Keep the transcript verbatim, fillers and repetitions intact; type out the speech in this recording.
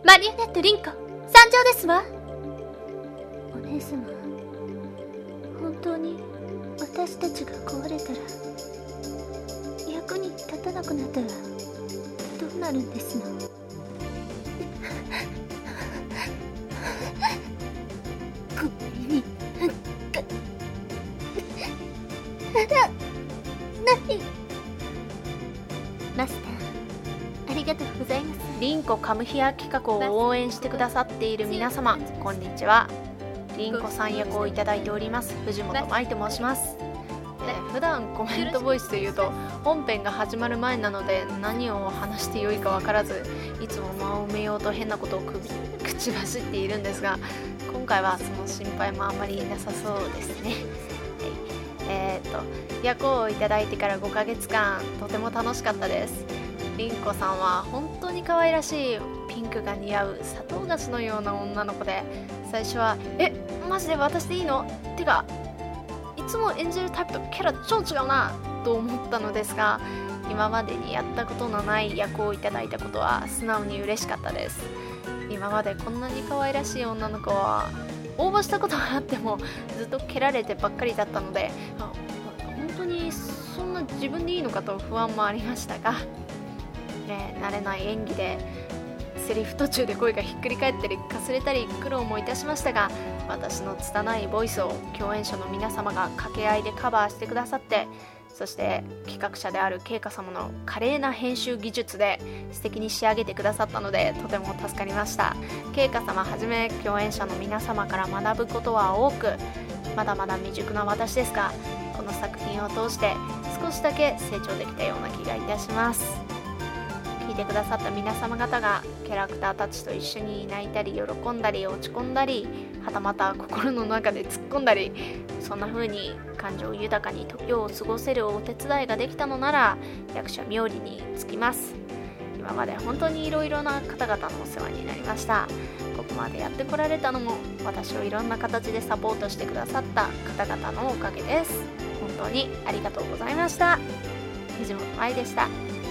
マリオネットリンコ参上ですわ。 お姉様、本当に私たちが壊れたら、役に立たなくなったらどうなるんですの？ ごめん何マスター、ありがとうございます。 リンコカムヒア企画を応援してくださっている皆様、こんにちは。リンコさん役をいただいております藤本舞と申します。えー、普段コメントボイスというと本編が始まる前なので何を話してよいか分からず、いつも間を埋めようと変なことをく口走っているんですが、今回はその心配もあんまりなさそうですね。はい、えー、っと役をいただいてからごかげつかん、とても楽しかったです。リンコさんは本当に可愛らしいピンクが似合う砂糖菓子のような女の子で、最初はえマジで私でいいのてかいつも演じるタイプとキャラ超違うなと思ったのですが、今までにやったことのない役をいただいたことは素直に嬉しかったです。今までこんなに可愛らしい女の子は応募したことがあってもずっと蹴られてばっかりだったので、あ本当にそんな自分でいいのかと不安もありましたが、ね、慣れない演技でセリフ途中で声がひっくり返ったりかすれたり苦労もいたしましたが、私の拙いボイスを共演者の皆様が掛け合いでカバーしてくださって、そして企画者であるケイカ様の華麗な編集技術で素敵に仕上げてくださったので、とても助かりました。ケイカ様はじめ共演者の皆様から学ぶことは多く、まだまだ未熟な私ですが、この作品を通して少しだけ成長できたような気がいたします。聞いてくださった皆様方がキャラクターたちと一緒に泣いたり喜んだり落ち込んだり、はたまた心の中で突っ込んだり、そんな風に感情豊かに時を過ごせるお手伝いができたのなら役者冥利につきます。今まで本当にいろいろな方々のお世話になりました。ここまでやってこられたのも私をいろんな形でサポートしてくださった方々のおかげです。本当にありがとうございました。藤本舞でした。